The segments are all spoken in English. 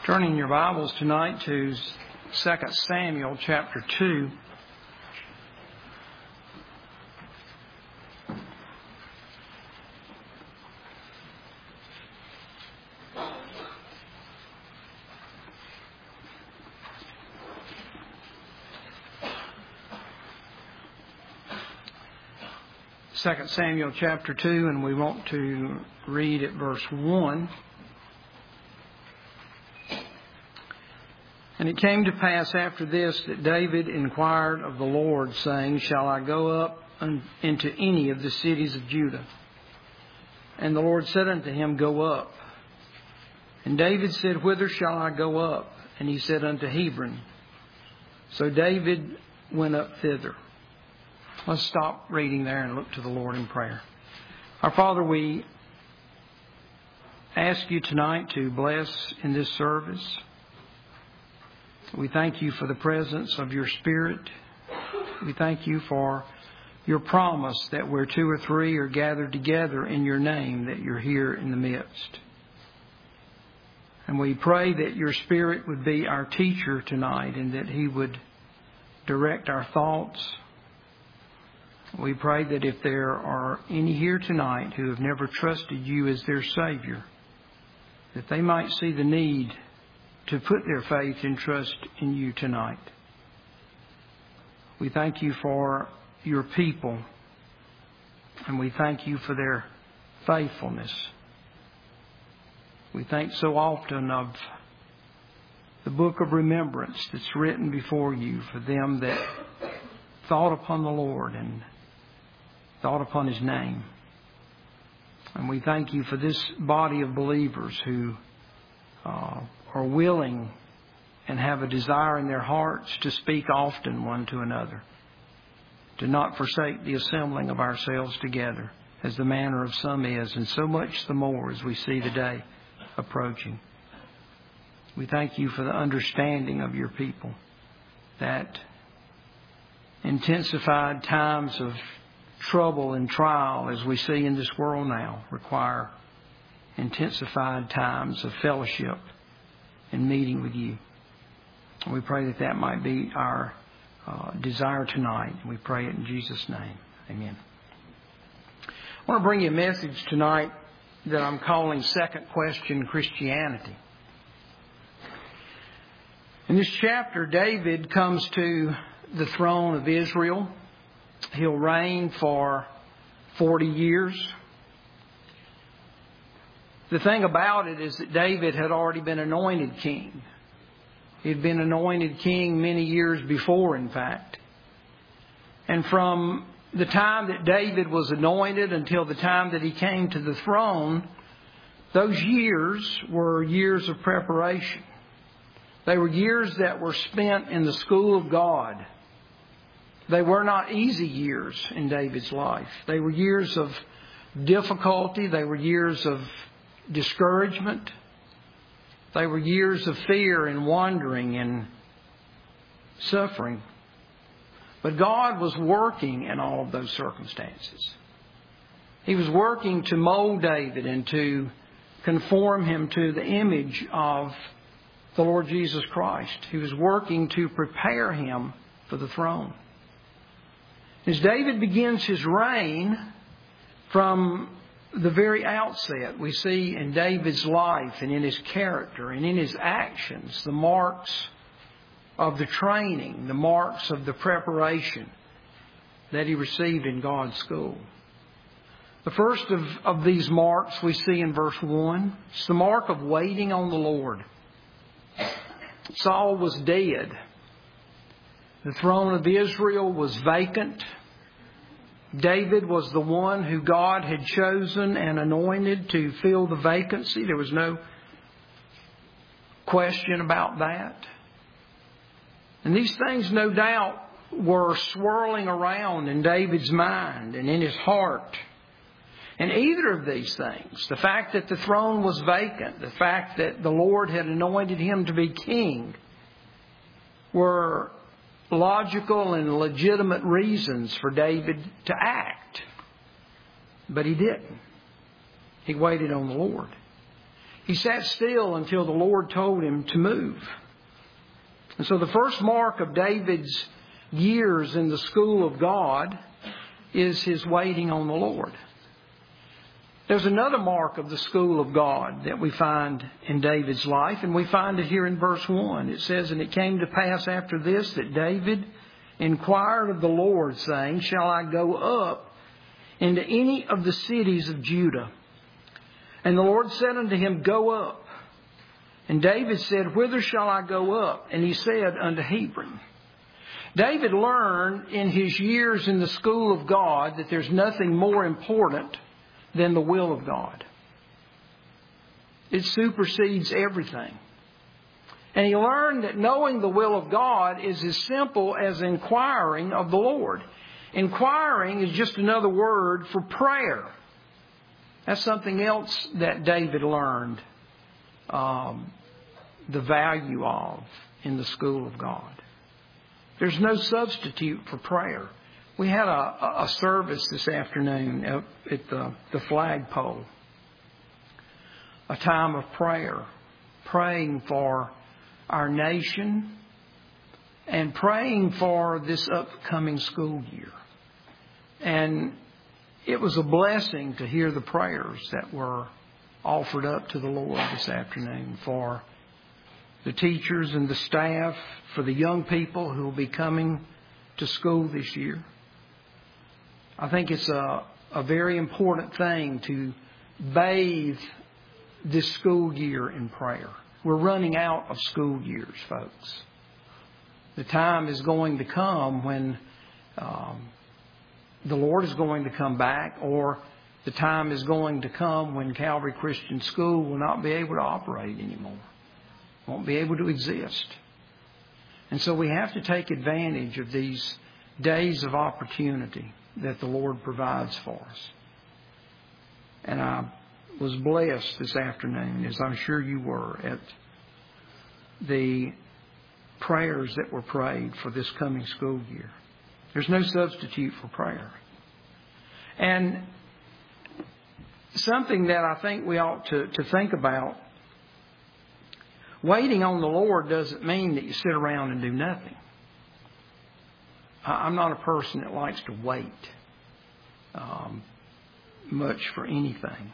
Turning your Bibles tonight to 2 Samuel chapter 2. Second Samuel chapter 2, and we want to read at verse 1. And it came to pass after this that David inquired of the Lord, saying, Shall I go up into any of the cities of Judah? And the Lord said unto him, Go up. And David said, Whither shall I go up? And he said, Unto Hebron. So David went up thither. Let's stop reading there and look to the Lord in prayer. Our Father, we ask you tonight to bless in this service. We thank you for the presence of your Spirit. We thank you for your promise that where two or three are gathered together in your name, that you're here in the midst. And we pray that your Spirit would be our teacher tonight and that he would direct our thoughts. We pray that if there are any here tonight who have never trusted you as their Savior, that they might see the need to put their faith and trust in you tonight. We thank you for your people, and we thank you for their faithfulness. We think so often of the book of remembrance that's written before you for them that thought upon the Lord and thought upon His name. And we thank you for this body of believers who are willing and have a desire in their hearts to speak often one to another, to not forsake the assembling of ourselves together, as the manner of some is, and so much the more as we see the day approaching. We thank you for the understanding of your people, that intensified times of trouble and trial, as we see in this world now, require intensified times of fellowship and meeting with you. We pray that that might be our desire tonight. We pray it in Jesus' name. Amen. I want to bring you a message tonight that I'm calling Second Question Christianity. In this chapter, David comes to the throne of Israel. He'll reign for 40 years. The thing about it is that David had already been anointed king. He'd been anointed king many years before, in fact. And from the time that David was anointed until the time that he came to the throne, those years were years of preparation. They were years that were spent in the school of God. They were not easy years in David's life. They were years of difficulty. They were years of discouragement. They were years of fear and wandering and suffering. But God was working in all of those circumstances. He was working to mold David and to conform him to the image of the Lord Jesus Christ. He was working to prepare him for the throne. As David begins his reign, from the very outset, we see in David's life and in his character and in his actions the marks of the training, the marks of the preparation that he received in God's school. The first of these marks we see in verse 1. It's the mark of waiting on the Lord. Saul was dead. The throne of Israel was vacant. David was the one who God had chosen and anointed to fill the vacancy. There was no question about that. And these things, no doubt, were swirling around in David's mind and in his heart. And either of these things, the fact that the throne was vacant, the fact that the Lord had anointed him to be king, were logical and legitimate reasons for David to act. But he didn't. He waited on the Lord. He sat still until the Lord told him to move. And so the first mark of David's years in the school of God is his waiting on the Lord. There's another mark of the school of God that we find in David's life, and we find it here in verse 1. It says, "And it came to pass after this that David inquired of the Lord, saying, Shall I go up into any of the cities of Judah? And the Lord said unto him, Go up. And David said, Whither shall I go up? And he said, Unto Hebron." David learned in his years in the school of God that there's nothing more important than the will of God. It supersedes everything. And he learned that knowing the will of God is as simple as inquiring of the Lord. Inquiring is just another word for prayer. That's something else that David learned the value of in the school of God. There's no substitute for prayer. We had a service this afternoon at the flagpole. A time of prayer. Praying for our nation and praying for this upcoming school year. And it was a blessing to hear the prayers that were offered up to the Lord this afternoon for the teachers and the staff, for the young people who will be coming to school this year. I think it's a very important thing to bathe this school year in prayer. We're running out of school years, folks. The time is going to come when the Lord is going to come back, or the time is going to come when Calvary Christian School will not be able to operate anymore. Won't be able to exist. And so we have to take advantage of these days of opportunity that the Lord provides for us. And I was blessed this afternoon, as I'm sure you were, at the prayers that were prayed for this coming school year. There's no substitute for prayer. And something that I think we ought to think about, waiting on the Lord doesn't mean that you sit around and do nothing. I'm not a person that likes to wait much for anything.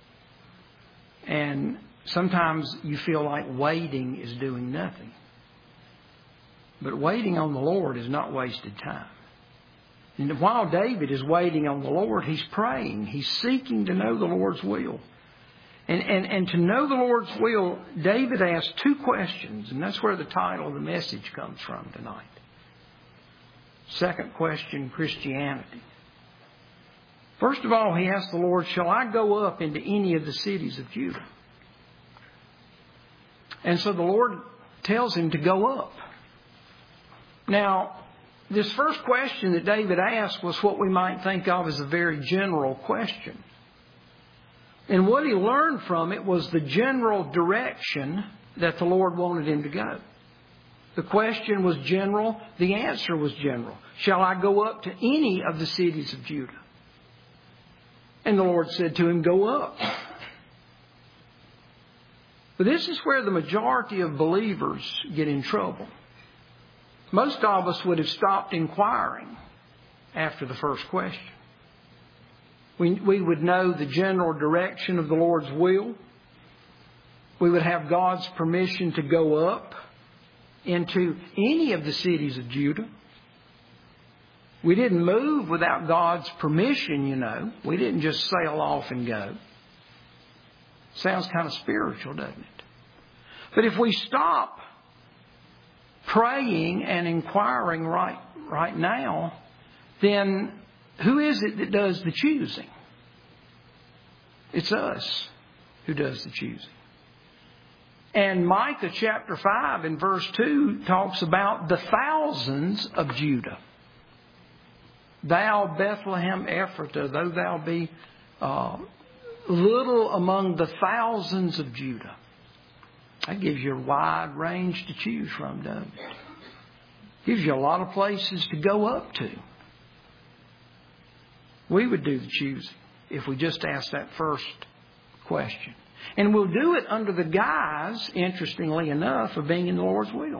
And sometimes you feel like waiting is doing nothing. But waiting on the Lord is not wasted time. And while David is waiting on the Lord, he's praying. He's seeking to know the Lord's will. And to know the Lord's will, David asked two questions. And that's where the title of the message comes from tonight. Second question, Christianity. First of all, he asked the Lord, shall I go up into any of the cities of Judah? And so the Lord tells him to go up. Now, this first question that David asked was what we might think of as a very general question. And what he learned from it was the general direction that the Lord wanted him to go. The question was general. The answer was general. Shall I go up to any of the cities of Judah? And the Lord said to him, go up. But this is where the majority of believers get in trouble. Most of us would have stopped inquiring after the first question. We would know the general direction of the Lord's will. We would have God's permission to go up into any of the cities of Judah. We didn't move without God's permission, you know. We didn't just sail off and go. Sounds kind of spiritual, doesn't it? But if we stop praying and inquiring right now, then who is it that does the choosing? It's us who does the choosing. And Micah chapter 5 and verse 2 talks about the thousands of Judah. Thou Bethlehem Ephratah, though thou be little among the thousands of Judah. That gives you a wide range to choose from, doesn't it? Gives you a lot of places to go up to. We would do the choosing if we just asked that first question. And we'll do it under the guise, interestingly enough, of being in the Lord's will.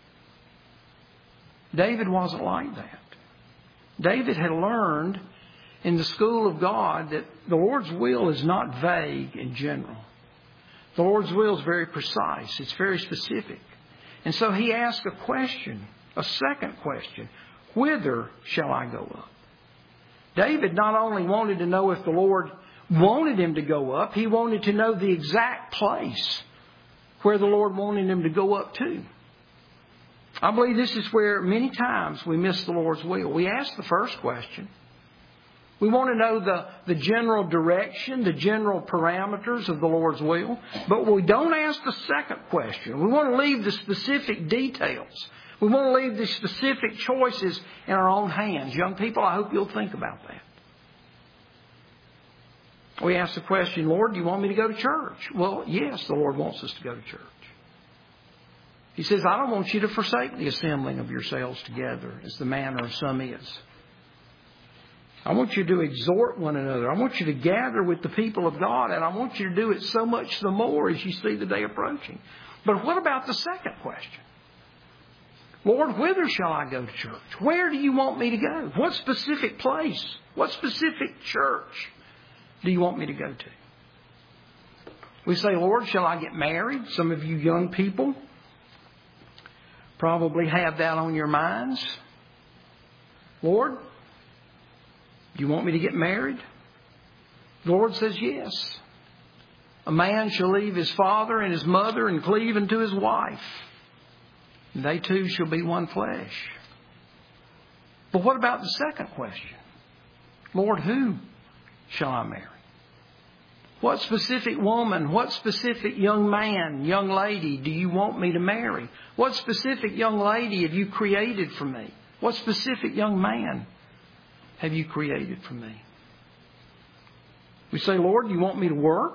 David wasn't like that. David had learned in the school of God that the Lord's will is not vague in general. The Lord's will is very precise. It's very specific. And so he asked a question, a second question. Whither shall I go up? David not only wanted to know if the Lord wanted him to go up, he wanted to know the exact place where the Lord wanted him to go up to. I believe this is where many times we miss the Lord's will. We ask the first question. We want to know the general direction, the general parameters of the Lord's will. But we don't ask the second question. We want to leave the specific details. We want to leave the specific choices in our own hands. Young people, I hope you'll think about that. We ask the question, Lord, do you want me to go to church? Well, yes, the Lord wants us to go to church. He says, I don't want you to forsake the assembling of yourselves together, as the manner of some is. I want you to exhort one another. I want you to gather with the people of God, and I want you to do it so much the more as you see the day approaching. But what about the second question? Lord, whither shall I go to church? Where do you want me to go? What specific place? What specific church do you want me to go to? We say, Lord, shall I get married? Some of you young people probably have that on your minds. Lord, do you want me to get married? The Lord says yes. A man shall leave his father and his mother and cleave unto his wife. And they two shall be one flesh. But what about the second question? Lord, who shall I marry? What specific woman, what specific young man, young lady do you want me to marry? What specific young lady have you created for me? What specific young man have you created for me? We say, Lord, do you want me to work?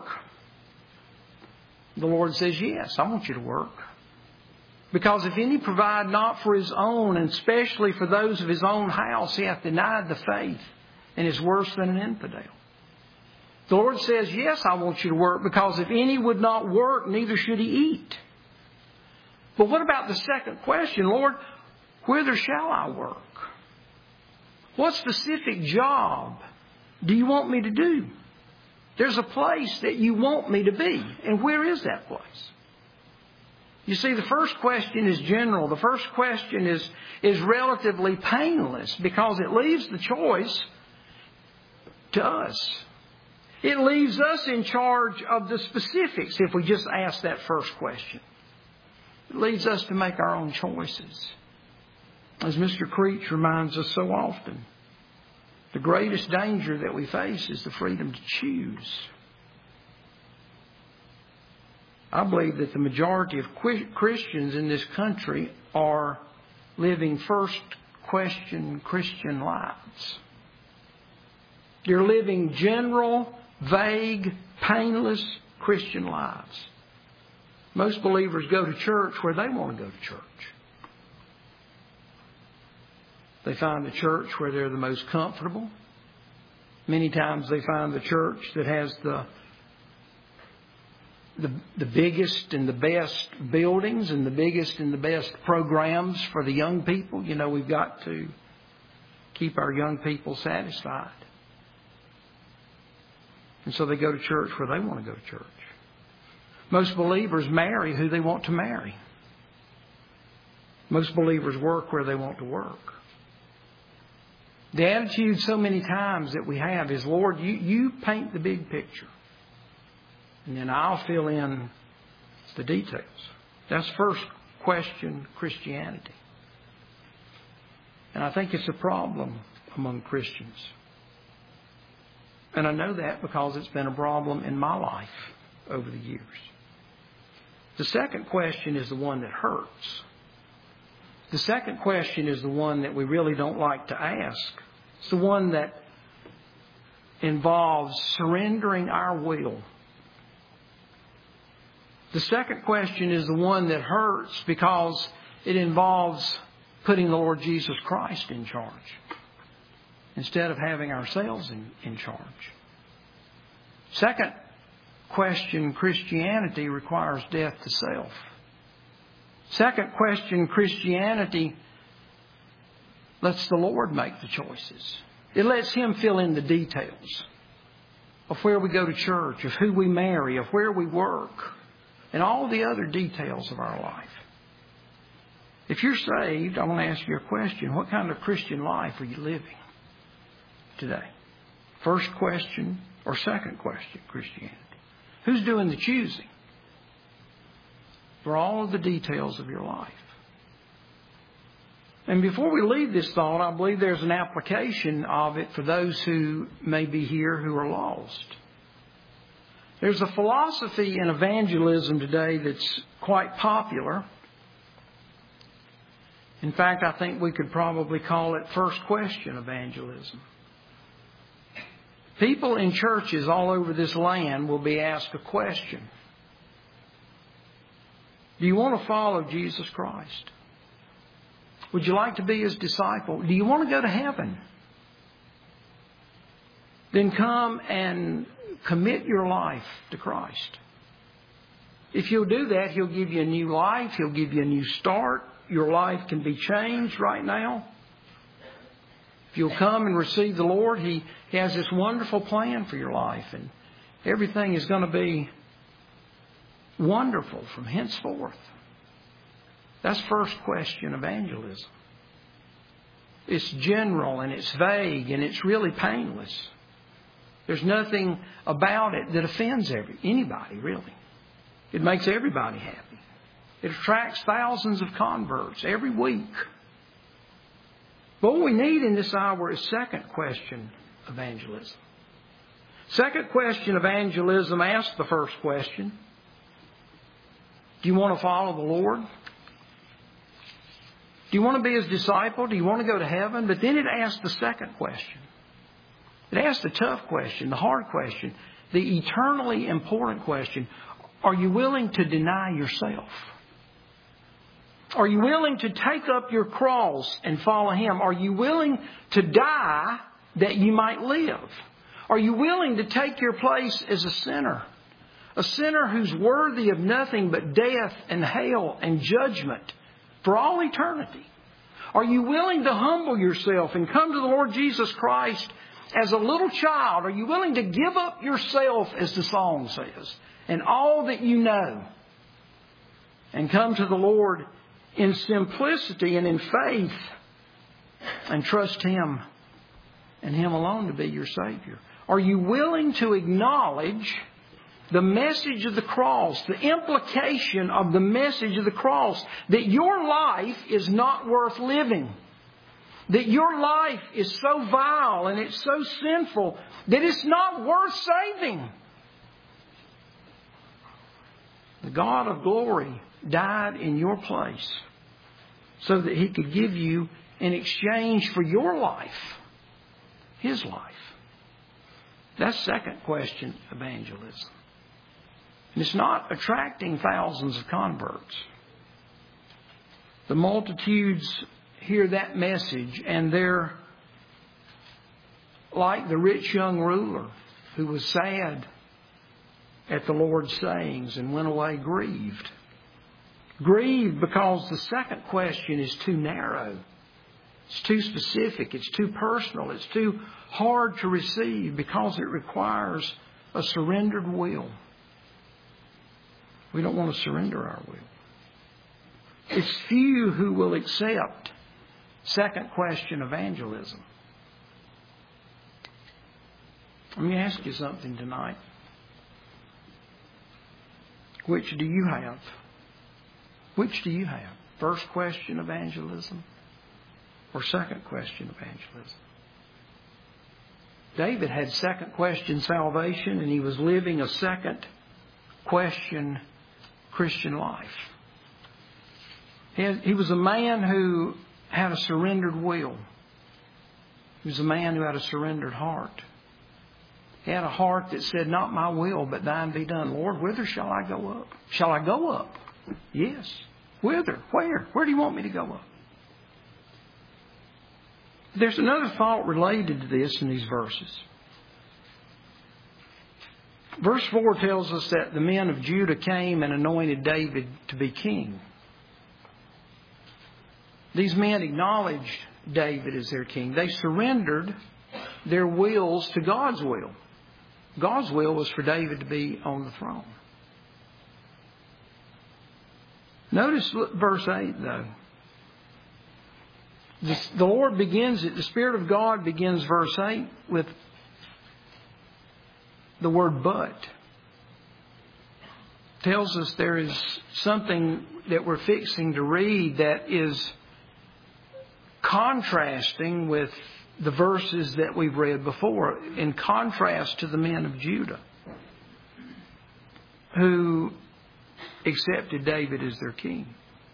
The Lord says, yes, I want you to work. Because if any provide not for his own, and especially for those of his own house, he hath denied the faith and is worse than an infidel. The Lord says, yes, I want you to work, because if any would not work, neither should he eat. But what about the second question? Lord, whither shall I work? What specific job do you want me to do? There's a place that you want me to be. And where is that place? You see, the first question is general. The first question is relatively painless because it leaves the choice to us. It leaves us in charge of the specifics if we just ask that first question. It leads us to make our own choices. As Mr. Creech reminds us so often, the greatest danger that we face is the freedom to choose. I believe that the majority of Christians in this country are living first question Christian lives. You're living general, vague, painless Christian lives. Most believers go to church where they want to go to church. They find the church where they're the most comfortable. Many times they find the church that has the biggest and the best buildings and the biggest and the best programs for the young people. You know, we've got to keep our young people satisfied. And so they go to church where they want to go to church. Most believers marry who they want to marry. Most believers work where they want to work. The attitude so many times that we have is, Lord, you paint the big picture. And then I'll fill in the details. That's first question Christianity. And I think it's a problem among Christians. And I know that because it's been a problem in my life over the years. The second question is the one that hurts. The second question is the one that we really don't like to ask. It's the one that involves surrendering our will. The second question is the one that hurts because it involves putting the Lord Jesus Christ in charge instead of having ourselves in charge. Second question Christianity requires death to self. Second question Christianity lets the Lord make the choices. It lets Him fill in the details of where we go to church, of who we marry, of where we work, and all the other details of our life. If you're saved, I want to ask you a question. What kind of Christian life are you living today? First question or second question, Christianity? Who's doing the choosing for all of the details of your life? And before we leave this thought, I believe there's an application of it for those who may be here who are lost. There's a philosophy in evangelism today that's quite popular. In fact, I think we could probably call it first question evangelism. People in churches all over this land will be asked a question. Do you want to follow Jesus Christ? Would you like to be His disciple? Do you want to go to heaven? Then come and commit your life to Christ. If you'll do that, He'll give you a new life. He'll give you a new start. Your life can be changed right now. If you'll come and receive the Lord, He has this wonderful plan for your life. And everything is going to be wonderful from henceforth. That's first question evangelism. It's general and it's vague and it's really painless. There's nothing about it that offends anybody, really. It makes everybody happy. It attracts thousands of converts every week. But what we need in this hour is second question evangelism. Second question evangelism asks the first question. Do you want to follow the Lord? Do you want to be His disciple? Do you want to go to heaven? But then it asks the second question. It asks the tough question, the hard question, the eternally important question. Are you willing to deny yourself? Are you willing to take up your cross and follow Him? Are you willing to die that you might live? Are you willing to take your place as a sinner? A sinner who's worthy of nothing but death and hell and judgment for all eternity. Are you willing to humble yourself and come to the Lord Jesus Christ as a little child? Are you willing to give up yourself, as the song says, and all that you know, and come to the Lord in simplicity and in faith and trust Him and Him alone to be your Savior? Are you willing to acknowledge the message of the cross, the implication of the message of the cross, that your life is not worth living, that your life is so vile and it's so sinful that it's not worth saving? The God of glory died in your place so that He could give you in exchange for your life, His life. That's second question evangelism. And it's not attracting thousands of converts. The multitudes hear that message and they're like the rich young ruler who was sad at the Lord's sayings and went away grieved. Grieved because the second question is too narrow. It's too specific. It's too personal. It's too hard to receive because it requires a surrendered will. We don't want to surrender our will. It's few who will accept second question evangelism. Let me ask you something tonight. Which do you have? Which do you have? First question evangelism or second question evangelism? David had second question salvation, and he was living a second question Christian life. He was a man who had a surrendered will. He was a man who had a surrendered heart. He had a heart that said, not my will, but thine be done. Lord, whither shall I go up? Shall I go up? Yes. Whither? Where? Where do you want me to go up? There's another thought related to this in these verses. Verse 4 tells us that the men of Judah came and anointed David to be king. These men acknowledged David as their king. They surrendered their wills to God's will. God's will was for David to be on the throne. Notice verse 8, though. The Lord begins it, the Spirit of God begins verse 8 with the word but. Tells us there is something that we're fixing to read that is contrasting with the verses that we've read before, in contrast to the men of Judah who accepted David as their king.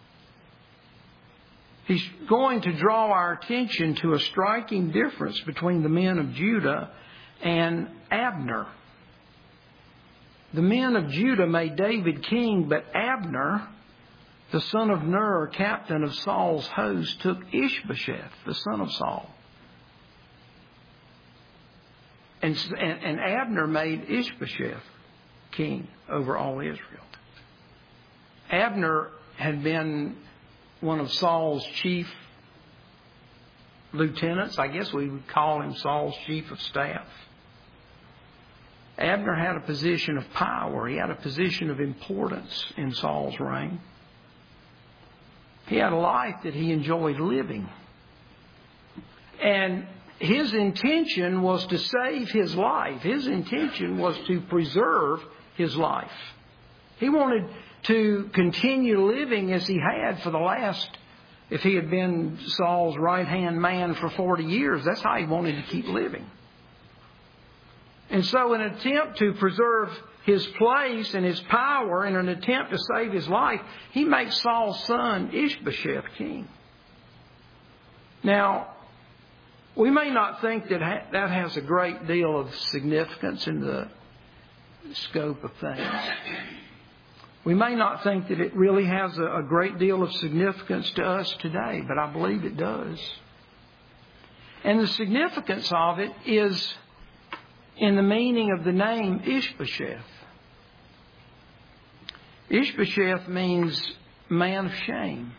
He's going to draw our attention to a striking difference between the men of Judah and Abner. The men of Judah made David king, but Abner, the son of Ner, captain of Saul's host, took Ishbosheth, the son of Saul. And Abner made Ishbosheth king over all Israel. Abner had been one of Saul's chief lieutenants. I guess we would call him Saul's chief of staff. Abner had a position of power. He had a position of importance in Saul's reign. He had a life that he enjoyed living. And his intention was to save his life. His intention was to preserve his life. He wanted to continue living as he had for the last, if he had been Saul's right-hand man for 40 years, that's how he wanted to keep living. And so in an attempt to preserve his place and his power, in an attempt to save his life, he makes Saul's son Ishbosheth king. Now, we may not think that that has a great deal of significance in the scope of things. We may not think that it really has a great deal of significance to us today, but I believe it does. And the significance of it is in the meaning of the name Ishbosheth. Ishbosheth means man of shame.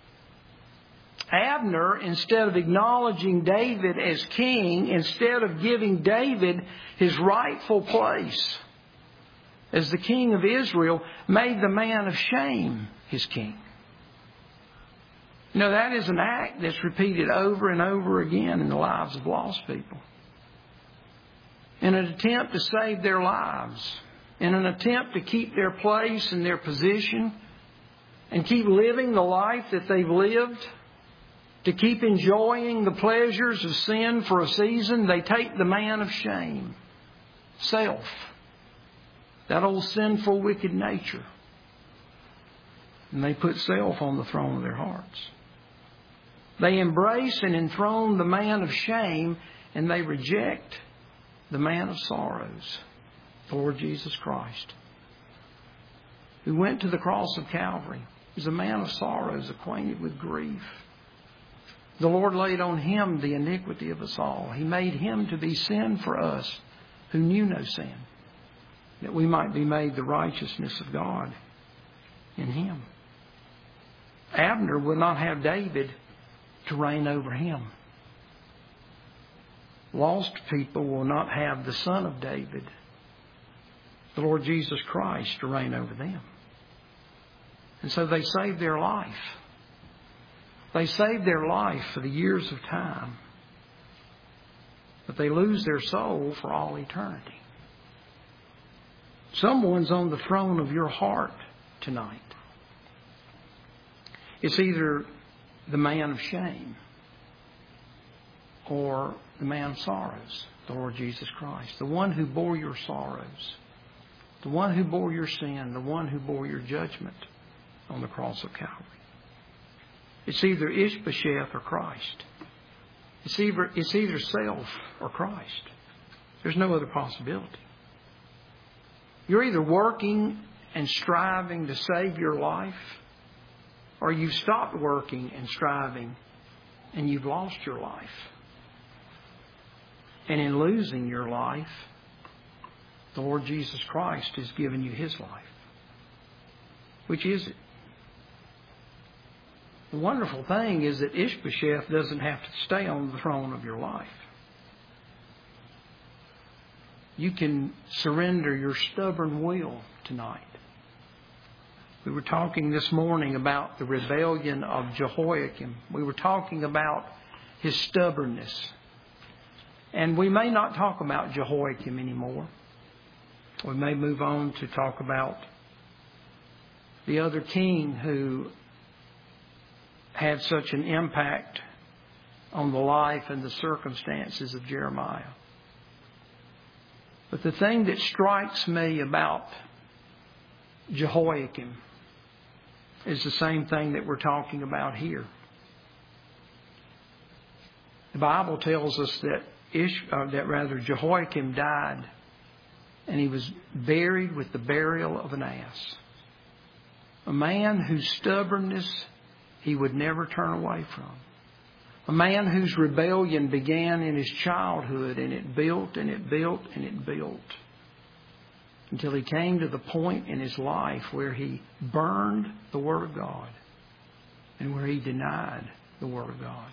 Abner, instead of acknowledging David as king, instead of giving David his rightful place as the king of Israel, made the man of shame his king. You know, that is an act that's repeated over and over again in the lives of lost people. In an attempt to save their lives, in an attempt to keep their place and their position, and keep living the life that they've lived, to keep enjoying the pleasures of sin for a season, they take the man of shame, self, that old sinful, wicked nature, and they put self on the throne of their hearts. They embrace and enthrone the man of shame, and they reject the man of sorrows, the Lord Jesus Christ, who went to the cross of Calvary. He was a man of sorrows, acquainted with grief. The Lord laid on him the iniquity of us all. He made him to be sin for us who knew no sin, that we might be made the righteousness of God in him. Abner would not have David to reign over him. Lost people will not have the Son of David, the Lord Jesus Christ, to reign over them. And so they save their life. They save their life for the years of time, but they lose their soul for all eternity. Someone's on the throne of your heart tonight. It's either the man of shame or the man of sorrows, the Lord Jesus Christ, the one who bore your sorrows, the one who bore your sin, the one who bore your judgment on the cross of Calvary. It's either Ishbosheth or Christ. It's either self or Christ. There's no other possibility. You're either working and striving to save your life, or you've stopped working and striving and you've lost your life. And in losing your life, The Lord Jesus Christ has given you His life. Which is it? The wonderful thing is that Ishbosheth doesn't have to stay on the throne of your life. You can surrender your stubborn will tonight. We were talking this morning about the rebellion of Jehoiakim. We were talking about his stubbornness. And we may not talk about Jehoiakim anymore. We may move on to talk about the other king who had such an impact on the life and the circumstances of Jeremiah. But the thing that strikes me about Jehoiakim is the same thing that we're talking about here. The Bible tells us that Jehoiakim died and he was buried with the burial of an ass. A man whose stubbornness he would never turn away from. A man whose rebellion began in his childhood, and it built and it built and it built until he came to the point in his life where he burned the Word of God and where he denied the Word of God.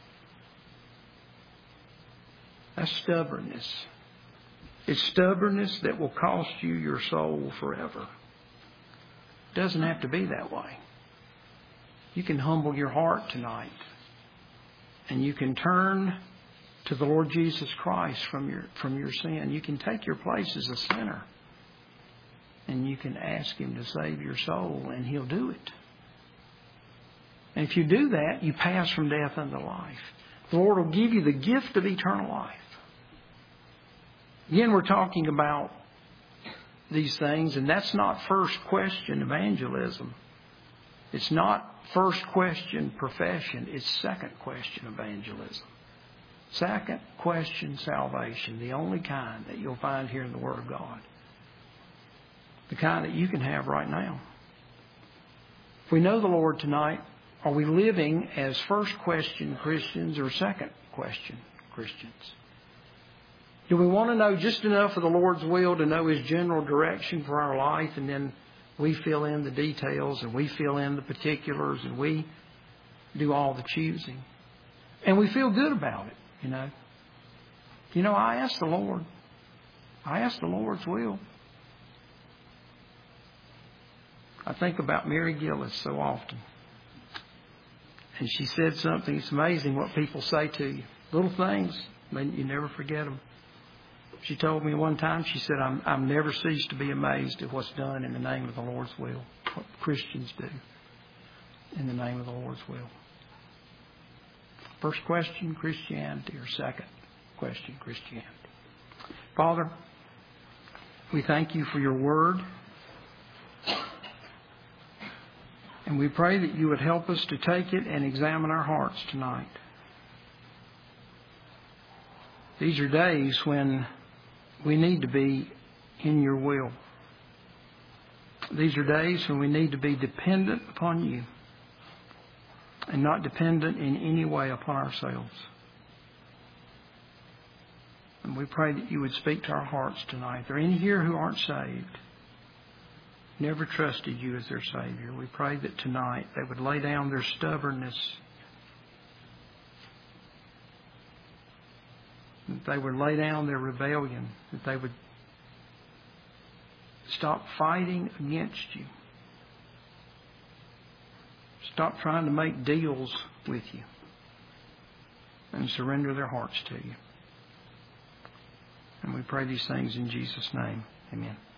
That's stubbornness. It's stubbornness that will cost you your soul forever. It doesn't have to be that way. You can humble your heart tonight. And you can turn to the Lord Jesus Christ from your sin. You can take your place as a sinner. And you can ask Him to save your soul, and He'll do it. And if you do that, you pass from death unto life. The Lord will give you the gift of eternal life. Again, we're talking about these things, and that's not first question evangelism. It's not first question profession. It's second question evangelism. Second question salvation. The only kind that you'll find here in the Word of God. The kind that you can have right now. If we know the Lord tonight, are we living as first question Christians or second question Christians? Do we want to know just enough of the Lord's will to know His general direction for our life, and then we fill in the details and we fill in the particulars and we do all the choosing? And we feel good about it, you know. I asked the Lord. I asked the Lord's will. I think about Mary Gillis so often. And she said something. It's amazing what people say to you. Little things, you never forget them. She told me one time, she said, I'm never ceased to be amazed at what's done in the name of the Lord's will. What Christians do in the name of the Lord's will. First question, Christianity, or second question, Christianity. Father, we thank You for Your Word. And we pray that You would help us to take it and examine our hearts tonight. These are days when we need to be in Your will. These are days when we need to be dependent upon You and not dependent in any way upon ourselves. And we pray that You would speak to our hearts tonight. If there are any here who aren't saved, never trusted You as their Savior, we pray that tonight they would lay down their stubbornness, that they would lay down their rebellion, that they would stop fighting against You, stop trying to make deals with You, and surrender their hearts to You. And we pray these things in Jesus' name. Amen.